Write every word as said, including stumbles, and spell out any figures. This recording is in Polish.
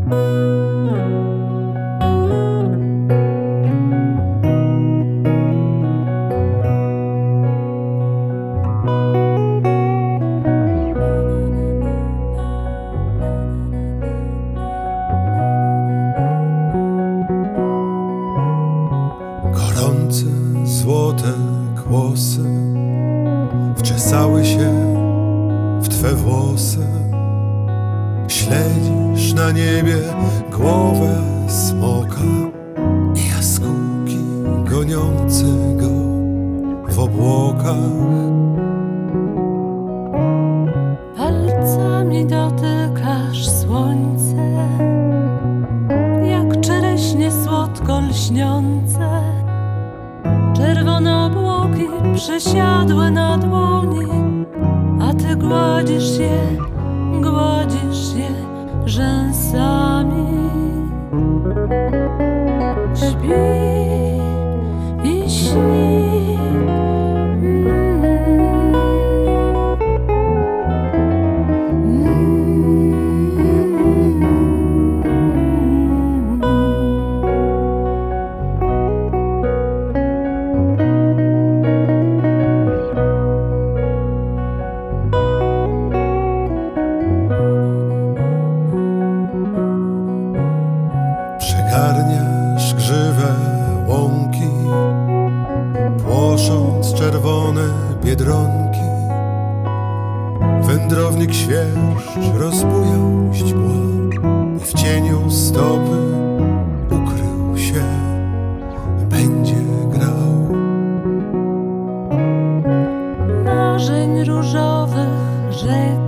Gorące, złote kłosy wczesały się w twe włosy. Śledzisz na niebie głowę smoka i jaskółki goniące go w obłokach. Palcami dotykasz słońce, jak czereśnie słodko lśniące. Czerwone obłoki przesiadły na dłoni, a ty gładzisz je, gładzisz je rzęsami. Śpi i śni. Przegarniasz grzywę łąki, płosząc czerwone biedronki. Wędrownik świerszcz rozbujał źdźbła i w cieniu stopy ukrył się, będzie grał. Marzeń różowych rzek